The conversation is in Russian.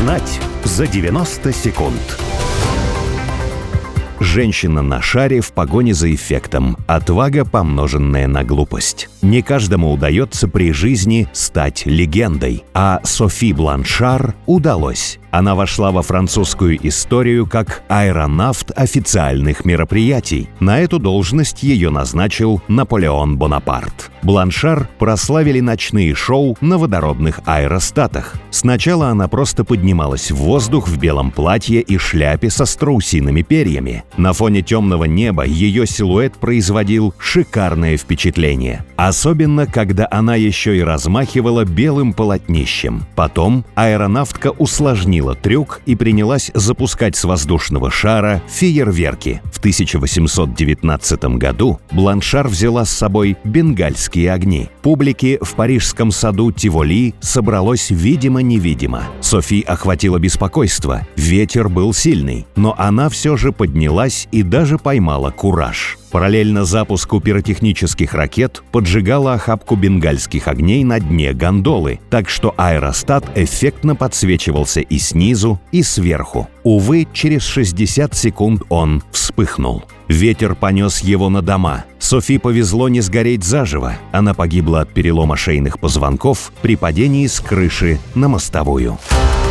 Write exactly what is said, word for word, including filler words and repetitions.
Узнать за девяносто секунд. Женщина на шаре в погоне за эффектом. Отвага, помноженная на глупость. Не каждому удается при жизни стать легендой. А Софи Бланшар удалось. Она вошла во французскую историю как аэронавт официальных мероприятий. На эту должность ее назначил Наполеон Бонапарт. Бланшар прославили ночные шоу на водородных аэростатах. Сначала она просто поднималась в воздух в белом платье и шляпе со страусиными перьями. На фоне темного неба ее силуэт производил шикарное впечатление. Особенно, когда она еще и размахивала белым полотнищем. Потом аэронавтка усложнила трюк и принялась запускать с воздушного шара фейерверки. В тысяча восемьсот девятнадцатом году Бланшар взяла с собой бенгальские огни. Публики в парижском саду Тиволи собралось видимо-невидимо. Софи охватило беспокойство. Ветер был сильный, но она все же поднялась и даже поймала кураж. Параллельно запуску пиротехнических ракет поджигала охапку бенгальских огней на дне гондолы, так что аэростат эффектно подсвечивался и снизу, и сверху. Увы, через шестьдесят секунд он вспыхнул. Ветер понес его на дома. Софи повезло не сгореть заживо. Она погибла от перелома шейных позвонков при падении с крыши на мостовую.